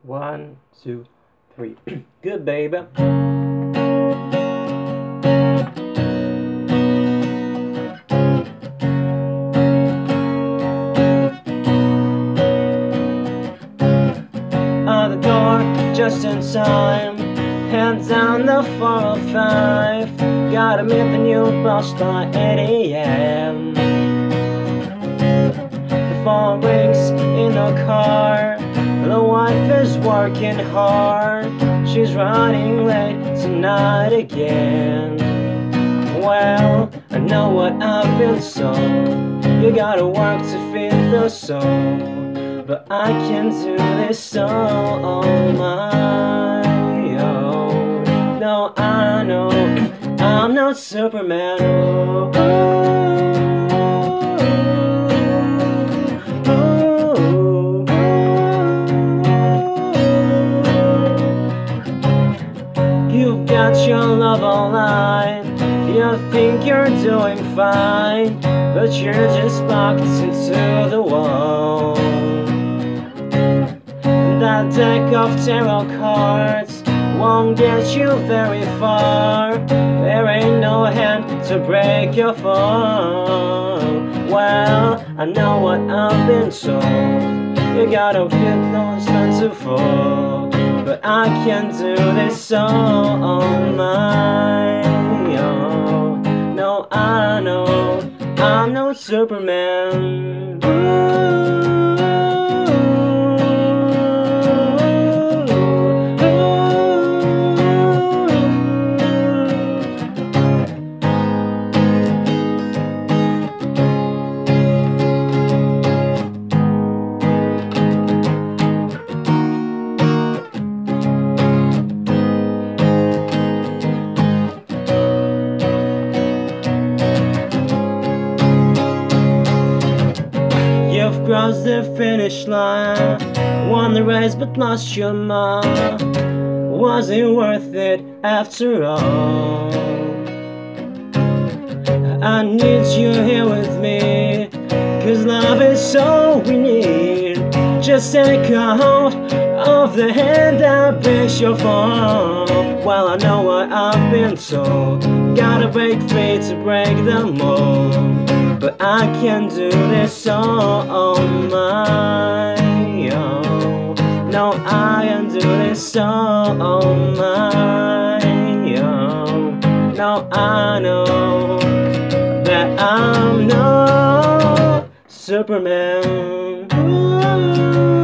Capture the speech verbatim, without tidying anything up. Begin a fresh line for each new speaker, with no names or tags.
One, two, three. Good, baby. Out the door, just in time. Head down the four oh five. Gotta meet the new boss by eight a m The phone rings in the car. The wife is working hard. She's running late tonight again. Well, I know what I've been told. You gotta work to feed the soul, but I can't do this all on my own. No, I know I'm not Superman. Oh, oh, oh. You've got your love online. You think you're doing fine, but you're just locked into the wall. That deck of tarot cards won't get you very far. There ain't no hand to break your fall. Well, I know what I've been told. You gotta fit those men to fall, but I can't do this all on my own. No, I know I'm no Superman. You've crossed the finish line, won the race but lost your mind. Was it worth it after all? I need you here with me, cause love is all we need. Just take a hold of the hand that breaks your fall. Well, I know what I've been told. Gotta break free to break the mold, but I can't do this all on my own. No, I can't do this all on my own. No, I know that I'm no Superman. Ooh.